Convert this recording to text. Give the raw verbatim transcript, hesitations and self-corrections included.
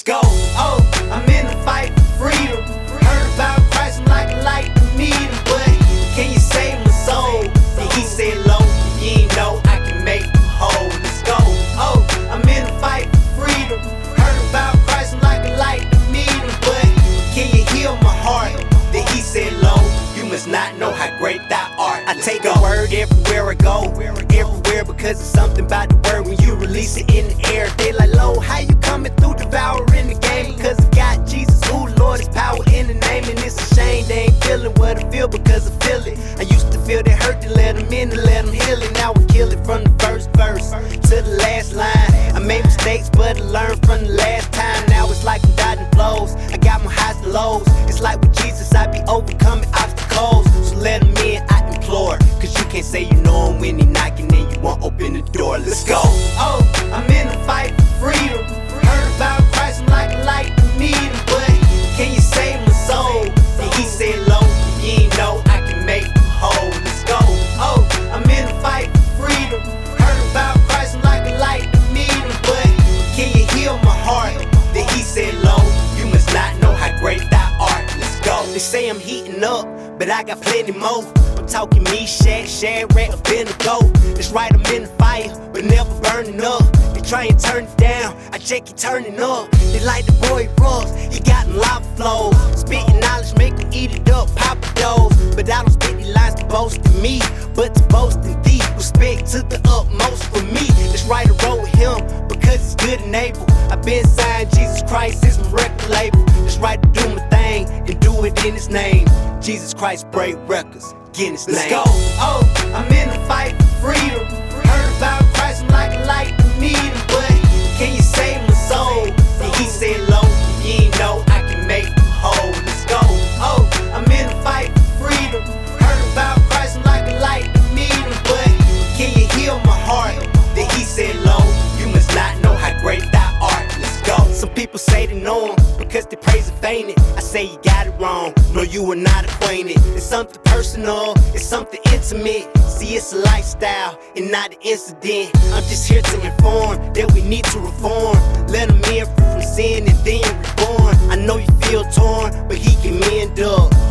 go. Oh, I'm in the fight for freedom. Heard about Christ, I'm like a light to meet him. But can you save my soul? And he said, low, you ain't know I can make him whole. Let's go. Oh, I'm in the fight for freedom. Heard about Christ, I'm like a light to meet him. But can you heal my heart? Then he said, low, you must not know how great thou art. I take a word everywhere I go, everywhere, because it's something about the word. When you release it in the air, they like, low, how you coming through devouring the game? Because it got Jesus, who Lord is power in the name. And it's a shame they ain't feeling what I feel, because I feel it. I used to feel that hurt to let them in, to let them heal it. Now I kill it from the first verse to the last line. I made mistakes, but I learned from the last time. Now it's like I'm dodging blows, I got my highs and lows. It's like with Jesus, I be overcoming obstacles. So let him in, I implore, cause you can't say you know him when he knocking and you won't open the door. Let's go. Oh, I'm in the fight for freedom. Heard about Christ, I'm like a light to meet him. But can you save my soul? And he said, low, you ain't know I can make him whole. Let's go. Oh, I'm in the fight for freedom. Heard about Christ, I'm like a light to meet him. But can you heal my heart? Then he said, low, you must not know how great thou art. Let's go. They say I'm heating up, but I got plenty more. I'm talking Meshach, Shadrach, Abednego. That's right, I'm in the fire, but never burning up. They try and turn it down, I check you turning up. They like the boy Russ, he got in lava flows. Spitting knowledge, make him eat it up, pop a dose. But I don't spit these lines to boast in me, but to boast in thee. Respect to the utmost for me. That's right, I roll with him, because he's good and able. I've been signed, Jesus Christ is my record label. That's right, to do my thing, and do it in his name. Jesus Christ break records, get his name. Let's go. Oh, I'm in the fight for freedom. Heard about Christ, I'm like a light to meet him. But can you save my soul? And he said, low, you ain't know I can make him whole. Let's go. Oh, I'm in the fight for freedom. Heard about Christ, I'm like a light to meet him. But can you heal my heart? Then he said, low, you must not know how great thou art. Let's go. Some people say they know him because they praise and fainted. I say you got it wrong, no, you are not acquainted. It's something personal, it's something intimate. See, it's a lifestyle and not an incident. I'm just here to inform that we need to reform. Let him in from sin and then reborn. I know you feel torn, but he can mend up.